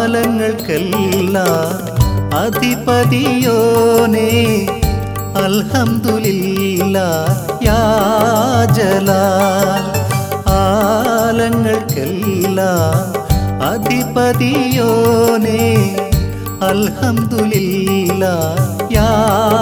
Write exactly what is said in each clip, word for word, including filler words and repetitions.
ആലങ്ങൾക്കെല്ലാം അധിപതിയോനേ അൽഹംദുലില്ലാഹ് യാ ജലാൽ. ആലങ്ങൾക്കെല്ലാം അധിപതിയോനേ അൽഹംദുലില്ലാഹ് യാ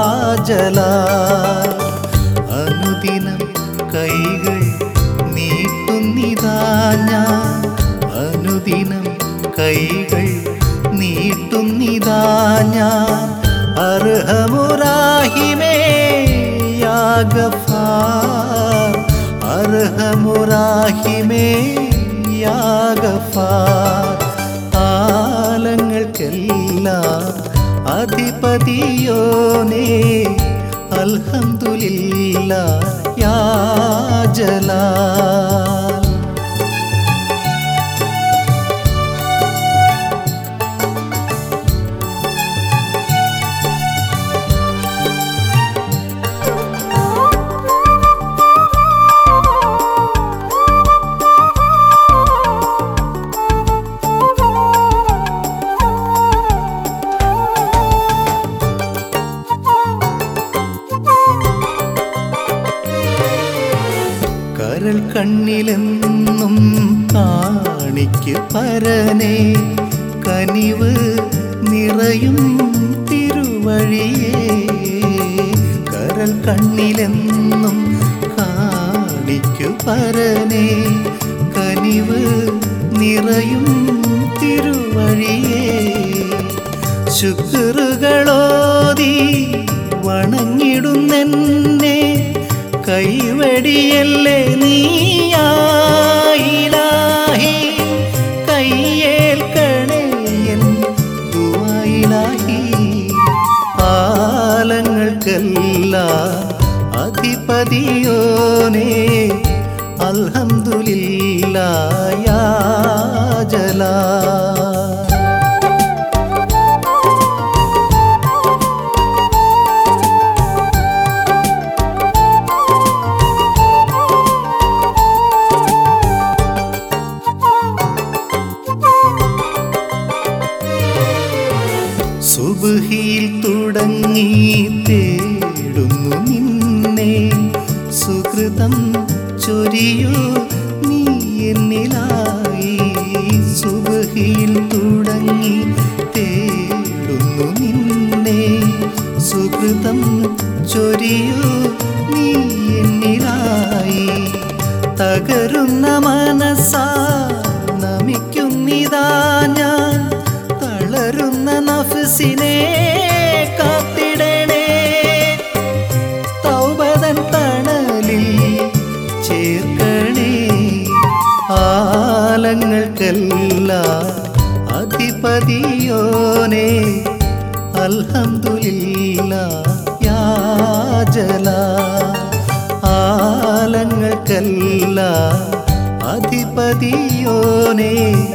ജലാൽ. അനുദിനം കൈകൾ നീട്ടുന്നിതാ ഞാൻ, അനുദിനം കൈകൾ നീട്ടുന്നിതാ ഞാൻ. അർഹമുറാഹിമേ യാ ഗഫാർ, അർഹമുറാഹിമേ യാ ഗഫാർ. ആലങ്ങൾക്കെല്ലാം അധിപതിയോനേ അൽഹംദുലില്ലാഹ് യാ ജലാൽ. കരൾ കണ്ണിലെന്നും കാണിക്ക് പരനേ, കനിവ് നിറയും തിരുവഴിയേ. കരൾ കണ്ണിലെന്നും കാണിക്കു പരനേ, കനിവ് നിറയും തിരുവഴിയേ. ശുക്റുകളോതി വണങ്ങിടുന്നെന്നെ, കൈവടിയല്ലേ നീയാ ഇലാഹി. കയ്യേൽക്കണേ എൻ ദുആ ഇലാഹി. ആലങ്ങൾക്കെല്ലാം അധിപതിയോനേ അൽഹംദുലില്ലാഹ് യാ ജലാൽ. സുബ്ഹിയിൽ തുടങ്ങി തേടുന്നു നിന്നെ, സുകൃതം ചൊരിയൂ നീ എന്നിലായി. സുബ്ഹിയിൽ തുടങ്ങി തേടുന്നു നിന്നെ, സുകൃതം ചൊരിയൂ നീ എന്നിലായി. തകരുന്ന മനസ്സാ നമിക്കുന്നിതാ ഞാൻ, തളരുന്ന നഫ്സിനെ കാത്തിടണേ. തൗബതൻ തണലിൽ ചേർക്കണേ. ആലങ്ങൾക്കെല്ലാം അധിപതിയോനേ അൽഹംദുലില്ലാഹ് യാ ജലാൽ. ആലങ്ങൾക്കെല്ലാം അധിപതിയോനേ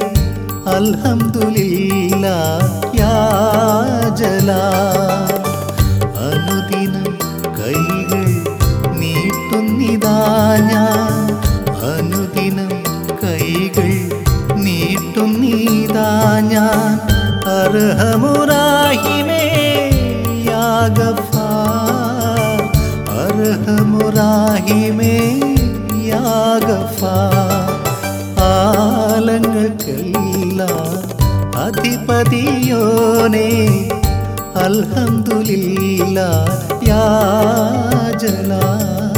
അൽഹംദുലില്ലാഹ് യാ ജലാൽ. അനുദിനം കൈകൾ നീട്ടുന്നിതാ ഞാൻ, അനുദിനം കൈകൾ നീട്ടുന്നിതാ ഞാൻ. അർഹമുറാഹിമേ യാ ഗഫാർ, അർഹമുറാഹിമേ യാ ഗഫാർ. ആലങ്ങൾക്കെല്ലാം അധിപതിയോനേ അൽഹംദുലില്ലാഹ് യാ ജലാൽ.